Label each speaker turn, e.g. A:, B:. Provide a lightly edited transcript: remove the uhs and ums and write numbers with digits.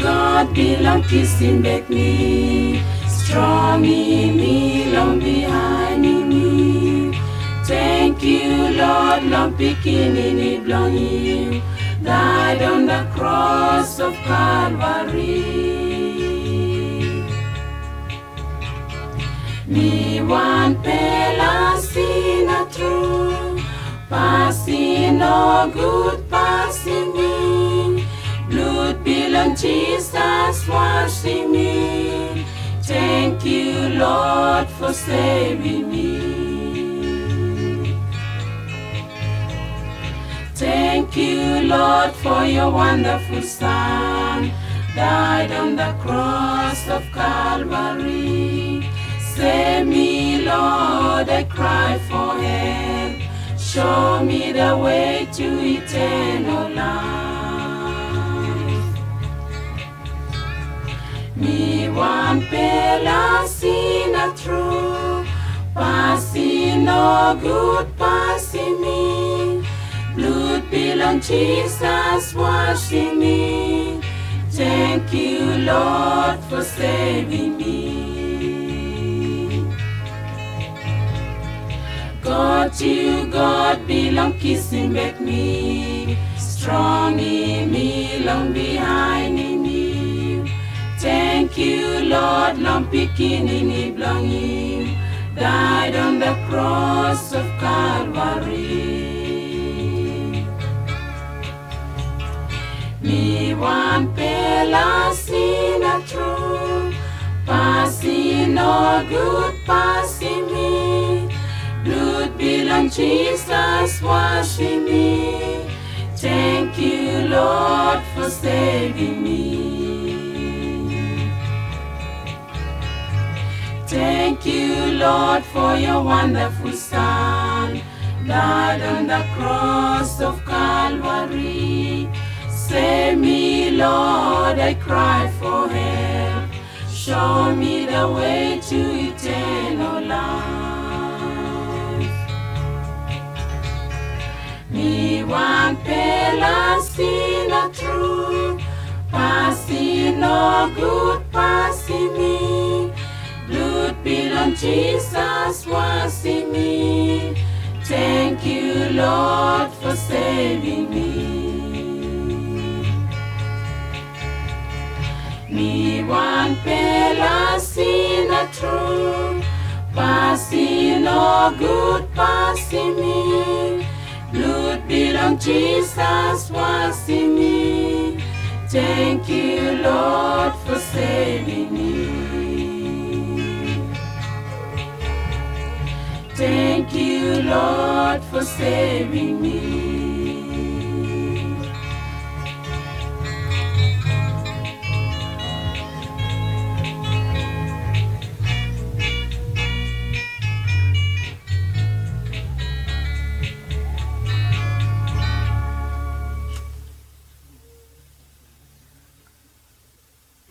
A: God belong kissing back me, strong in me, long behind me. Thank you, Lord, long picking in it, long you died on the cross of Calvary. Me one pela sinner true, passing no good passing me. Blood belong Jesus washing me. Thank you, Lord, for saving me. Thank you, Lord, for your wonderful Son, died on the cross of Calvary. Save me, Lord, I cry for help. Show me the way to eternal life. Me one pela sinner true, passing no good passing me. Blood belong Jesus washing me. Thank you, Lord, for saving me. God, you, God, belong kissing back me, strong in me, long behind in me. Thank you, Lord, long picking in it, belong him, died on the cross of Calvary. Me one pela sinner true, passing no good passing me. Blood belong Jesus washing me. Thank you, Lord, for saving me. Thank you, Lord, for your wonderful Son, died on the cross of Calvary. Save me, Lord, I cry for help. Show me the way to eternal life. Me one pela sinner true, passing no good passing me. Blood belong Jesus washing me. Thank you, Lord, for saving me. Me one pela sinner true, passing no good passing me. Blood belong Jesus washing me. Thank you, Lord, for saving me. Thank you, Lord, for saving me.